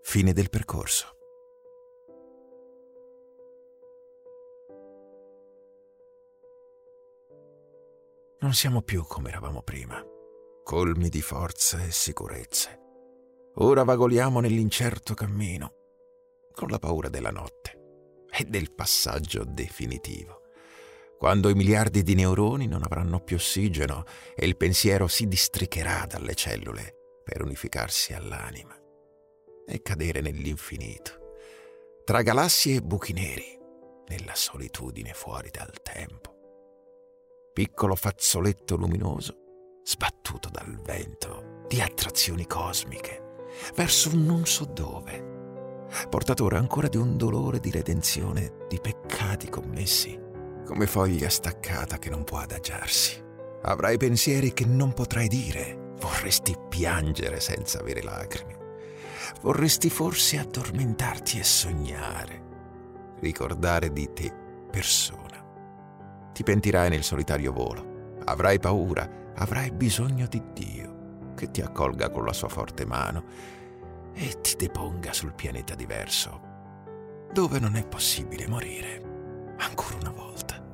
Fine del percorso. Non siamo più come eravamo prima, colmi di forza e sicurezze. Ora vagoliamo nell'incerto cammino, con la paura della notte e del passaggio definitivo, quando i miliardi di neuroni non avranno più ossigeno e il pensiero si districherà dalle cellule per unificarsi all'anima e cadere nell'infinito, tra galassie e buchi neri, nella solitudine fuori dal tempo. Piccolo fazzoletto luminoso, sbattuto dal vento di attrazioni cosmiche, verso un non so dove, portatore ancora di un dolore di redenzione di peccati commessi, come foglia staccata che non può adagiarsi. Avrai pensieri che non potrai dire, vorresti piangere senza avere lacrime, vorresti forse addormentarti e sognare, ricordare di te persona. Ti pentirai nel solitario volo, avrai paura, avrai bisogno di Dio che ti accolga con la sua forte mano e ti deponga sul pianeta diverso, dove non è possibile morire ancora una volta.